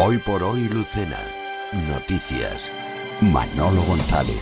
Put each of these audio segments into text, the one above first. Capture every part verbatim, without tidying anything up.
Hoy por hoy, Lucena. Noticias. Manolo González.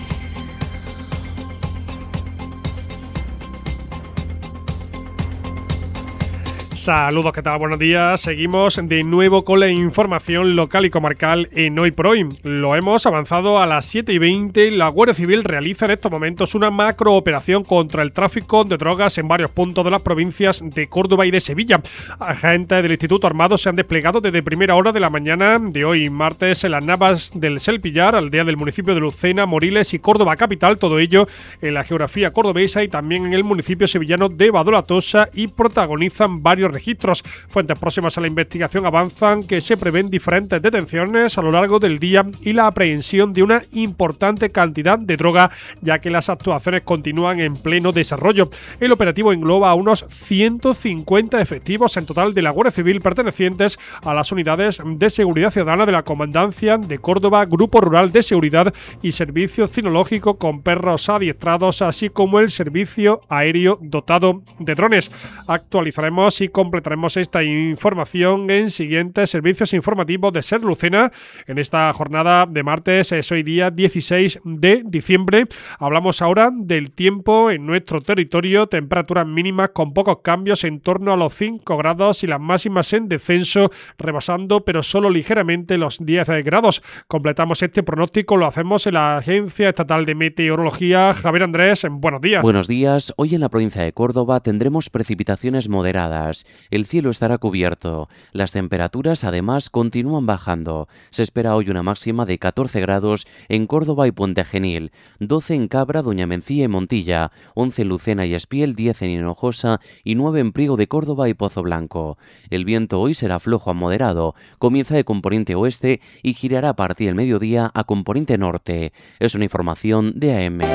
Saludos, ¿qué tal? Buenos días. Seguimos de nuevo con la información local y comarcal en Hoy por Hoy. Lo hemos avanzado a las siete y veinte. La Guardia Civil realiza en estos momentos una macrooperación contra el tráfico de drogas en varios puntos de las provincias de Córdoba y de Sevilla. Agentes del Instituto Armado se han desplegado desde primera hora de la mañana de hoy, martes, en las Navas del Selpillar, aldea del municipio de Lucena, Moriles y Córdoba capital. Todo ello en la geografía cordobesa y también en el municipio sevillano de Badolatosa, y protagonizan varios registros. Fuentes próximas a la investigación avanzan que se prevén diferentes detenciones a lo largo del día y la aprehensión de una importante cantidad de droga, ya que las actuaciones continúan en pleno desarrollo. El operativo engloba a unos ciento cincuenta efectivos en total de la Guardia Civil pertenecientes a las unidades de seguridad ciudadana de la Comandancia de Córdoba, Grupo Rural de Seguridad y Servicio Cinológico con perros adiestrados, así como el servicio aéreo dotado de drones. Actualizaremos y completaremos esta información en siguientes servicios informativos de Ser Lucena. En esta jornada de martes, es hoy día dieciséis de diciembre. Hablamos ahora del tiempo en nuestro territorio. Temperaturas mínimas con pocos cambios en torno a los cinco grados y las máximas en descenso, rebasando pero solo ligeramente los diez grados. Completamos este pronóstico, lo hacemos en la Agencia Estatal de Meteorología. Javier Andrés, buenos días. Buenos días. Hoy en la provincia de Córdoba tendremos precipitaciones moderadas. El cielo estará cubierto. Las temperaturas además continúan bajando. Se espera hoy una máxima de catorce grados en Córdoba y Puente Genil, doce en Cabra, Doña Mencía y Montilla, once en Lucena y Espiel, diez en Hinojosa y nueve en Priego de Córdoba y Pozo Blanco. El viento hoy será flojo a moderado, comienza de componente oeste y girará a partir del mediodía a componente norte. Es una información de A M.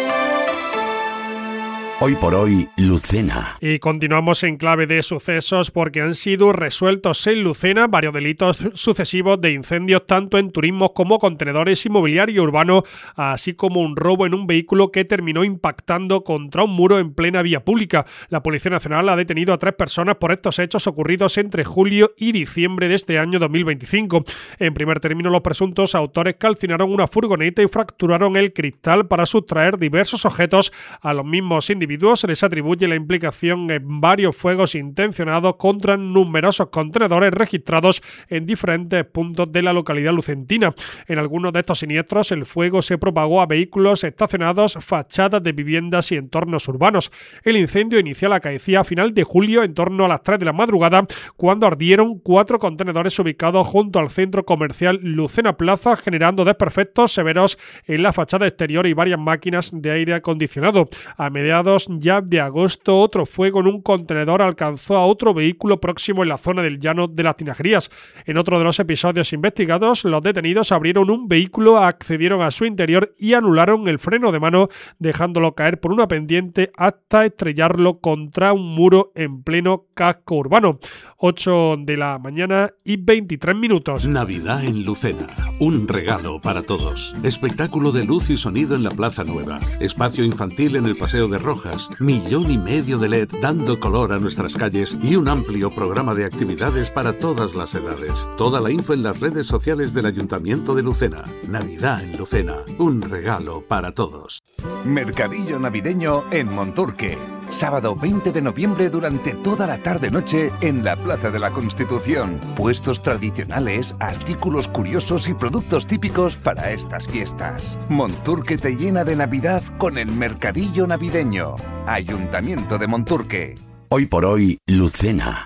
Hoy por hoy, Lucena. Y continuamos en clave de sucesos porque han sido resueltos en Lucena varios delitos sucesivos de incendios tanto en turismos como contenedores, inmobiliario urbano, así como un robo en un vehículo que terminó impactando contra un muro en plena vía pública. La Policía Nacional ha detenido a tres personas por estos hechos ocurridos entre julio y diciembre de este año dos mil veinticinco. En primer término, los presuntos autores calcinaron una furgoneta y fracturaron el cristal para sustraer diversos objetos a los mismos individuos. Se les atribuye la implicación en varios fuegos intencionados contra numerosos contenedores registrados en diferentes puntos de la localidad lucentina. En algunos de estos siniestros, el fuego se propagó a vehículos estacionados, fachadas de viviendas y entornos urbanos. El incendio inicial acaecía a final de julio, en torno a las tres de la madrugada, cuando ardieron cuatro contenedores ubicados junto al centro comercial Lucena Plaza, generando desperfectos severos en la fachada exterior y varias máquinas de aire acondicionado. A mediados ya de agosto, otro fuego en un contenedor alcanzó a otro vehículo próximo en la zona del Llano de las Tinajerías. En otro de los episodios investigados, los detenidos abrieron un vehículo, accedieron a su interior y anularon el freno de mano, dejándolo caer por una pendiente hasta estrellarlo contra un muro en pleno casco urbano. ocho de la mañana y veintitrés minutos. Navidad en Lucena. Un regalo para todos. Espectáculo de luz y sonido en la Plaza Nueva. Espacio infantil en el Paseo de Rojas. Millón y medio de L E D dando color a nuestras calles y un amplio programa de actividades para todas las edades. Toda la info en las redes sociales del Ayuntamiento de Lucena. Navidad en Lucena. Un regalo para todos. Mercadillo navideño en Monturque. Sábado veinte de noviembre durante toda la tarde-noche en la Plaza de la Constitución. Puestos tradicionales, artículos curiosos y productos típicos para estas fiestas. Monturque te llena de Navidad con el Mercadillo navideño. Ayuntamiento de Monturque. Hoy por hoy, Lucena.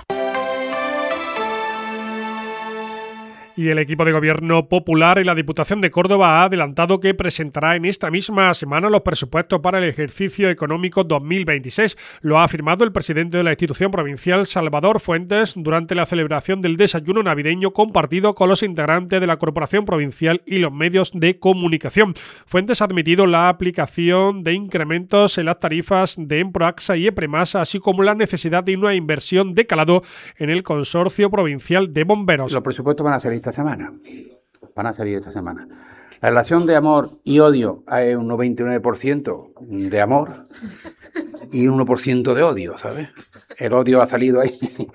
Y el equipo de gobierno popular y la Diputación de Córdoba ha adelantado que presentará en esta misma semana los presupuestos para el ejercicio económico dos mil veintiséis. Lo ha afirmado el presidente de la institución provincial, Salvador Fuentes, durante la celebración del desayuno navideño compartido con los integrantes de la Corporación Provincial y los medios de comunicación. Fuentes ha admitido la aplicación de incrementos en las tarifas de Emproaxa y Epremasa, así como la necesidad de una inversión de calado en el Consorcio Provincial de Bomberos. Los presupuestos van a salir esta semana. Van a salir esta semana. La relación de amor y odio hay un noventa y nueve por ciento de amor y un uno por ciento de odio, ¿sabes? El odio ha salido ahí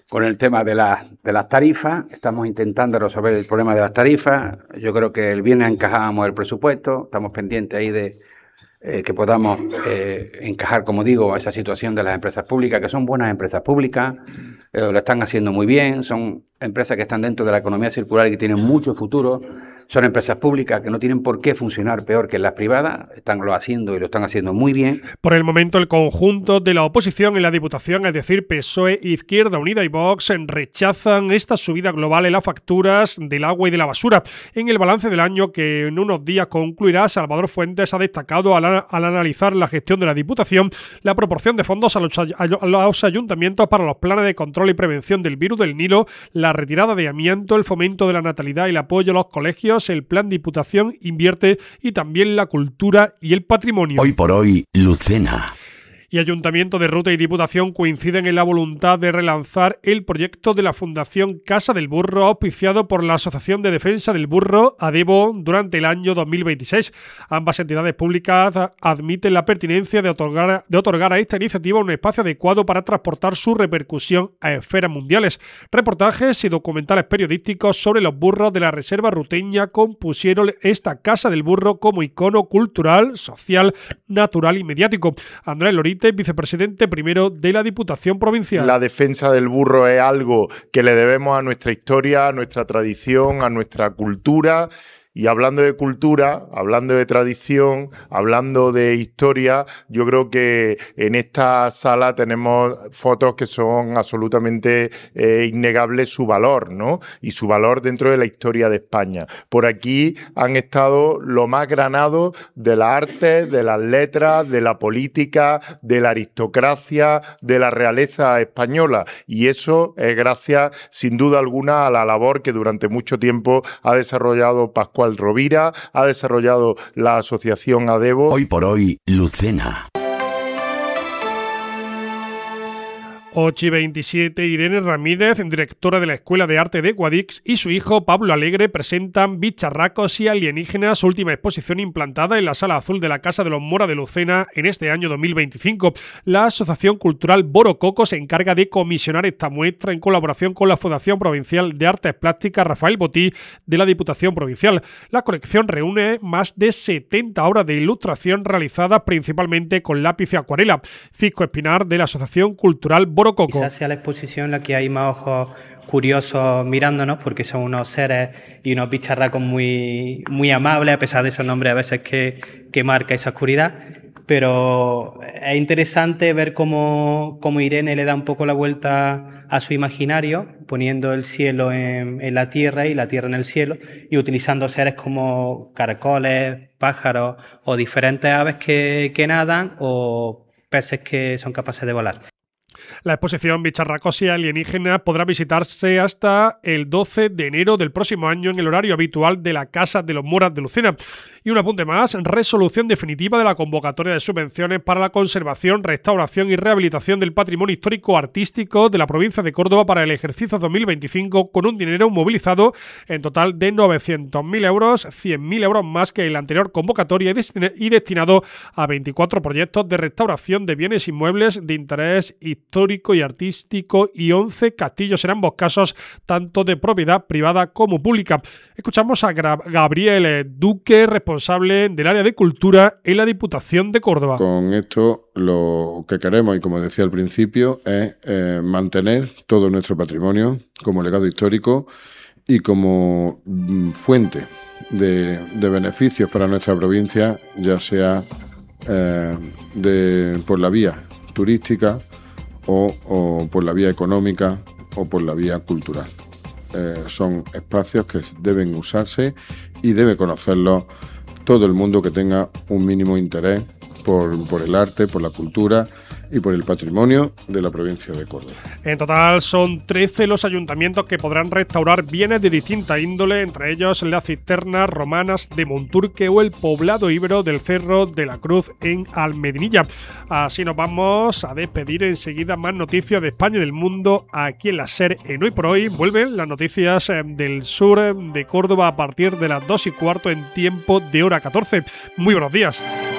con el tema de, la, de las tarifas. Estamos intentando resolver el problema de las tarifas. Yo creo que el viernes encajábamos el presupuesto. Estamos pendientes ahí de eh, que podamos eh, encajar, como digo, esa situación de las empresas públicas, que son buenas empresas públicas, eh, lo están haciendo muy bien, son empresas que están dentro de la economía circular y que tienen mucho futuro. Son empresas públicas que no tienen por qué funcionar peor que las privadas, están lo haciendo y lo están haciendo muy bien. Por el momento, el conjunto de la oposición en la Diputación, es decir, P S O E, Izquierda Unida y Vox, rechazan esta subida global en las facturas del agua y de la basura. En el balance del año que en unos días concluirá, Salvador Fuentes ha destacado al, al analizar la gestión de la Diputación la proporción de fondos a los, a los ayuntamientos para los planes de control y prevención del virus del Nilo, la retirada de amianto, el fomento de la natalidad y el apoyo a los colegios. El plan Diputación invierte y también la cultura y el patrimonio. Hoy por hoy, Lucena. Y Ayuntamiento de Ruta y Diputación coinciden en la voluntad de relanzar el proyecto de la Fundación Casa del Burro, auspiciado por la Asociación de Defensa del Burro, ADEBO, durante el año dos mil veintiséis. Ambas entidades públicas admiten la pertinencia de otorgar, de otorgar a esta iniciativa un espacio adecuado para transportar su repercusión a esferas mundiales. Reportajes y documentales periodísticos sobre los burros de la Reserva ruteña compusieron esta Casa del Burro como icono cultural, social, natural y mediático. Andrés Lorite, vicepresidente primero de la Diputación Provincial. La defensa del burro es algo que le debemos a nuestra historia, a nuestra tradición, a nuestra cultura. Y hablando de cultura, hablando de tradición, hablando de historia, yo creo que en esta sala tenemos fotos que son absolutamente eh, innegables su valor, ¿no? Y su valor dentro de la historia de España. Por aquí han estado lo más granado de las artes, de las letras, de la política, de la aristocracia, de la realeza española. Y eso es gracias, sin duda alguna, a la labor que durante mucho tiempo ha desarrollado Pascual Rovira, ha desarrollado la asociación ADEBO. Hoy por hoy, Lucena. ocho y veintisiete, Irene Ramírez, directora de la Escuela de Arte de Guadix, y su hijo Pablo Alegre presentan Bicharracos y Alienígenas, última exposición implantada en la Sala Azul de la Casa de los Mora de Lucena en este año dos mil veinticinco. La Asociación Cultural Borococo se encarga de comisionar esta muestra en colaboración con la Fundación Provincial de Artes Plásticas Rafael Botí de la Diputación Provincial. La colección reúne más de setenta obras de ilustración realizadas principalmente con lápiz y acuarela. Cisco Espinar, de la Asociación Cultural Borococo. Quizás sea la exposición en la que hay más ojos curiosos mirándonos, porque son unos seres y unos bicharracos muy, muy amables, a pesar de esos nombres a veces que, que marca esa oscuridad. Pero es interesante ver cómo, cómo Irene le da un poco la vuelta a su imaginario, poniendo el cielo en, en la tierra y la tierra en el cielo, y utilizando seres como caracoles, pájaros o diferentes aves que, que nadan o peces que son capaces de volar. La exposición Bicharracos y Alienígenas podrá visitarse hasta el doce de enero del próximo año en el horario habitual de la Casa de los Moras de Lucena. Y un apunte más, resolución definitiva de la convocatoria de subvenciones para la conservación, restauración y rehabilitación del patrimonio histórico artístico de la provincia de Córdoba para el ejercicio dos mil veinticinco, con un dinero movilizado en total de novecientos mil euros, cien mil euros más que en la anterior convocatoria, y destinado a veinticuatro proyectos de restauración de bienes inmuebles de interés histórico y artístico y once castillos, en ambos casos tanto de propiedad privada como pública. Escuchamos a Gabriel Duque, responsable del área de cultura en la Diputación de Córdoba. Con esto lo que queremos, y como decía al principio, es eh, mantener todo nuestro patrimonio como legado histórico y como mm, fuente de, de beneficios para nuestra provincia, ya sea eh, de, por la vía turística o, o por la vía económica o por la vía cultural. Eh, son espacios que deben usarse y debe conocerlos todo el mundo que tenga un mínimo interés por, por el arte, por la cultura y por el patrimonio de la provincia de Córdoba. En total son trece los ayuntamientos que podrán restaurar bienes de distinta índole, entre ellos las cisternas romanas de Monturque o el poblado íbero del Cerro de la Cruz en Almedinilla. Así nos vamos a despedir. Enseguida más noticias de España y del mundo aquí en la SER en Hoy por Hoy. Vuelven las noticias del sur de Córdoba a partir de las dos y cuarto en tiempo de hora catorce. Muy buenos días.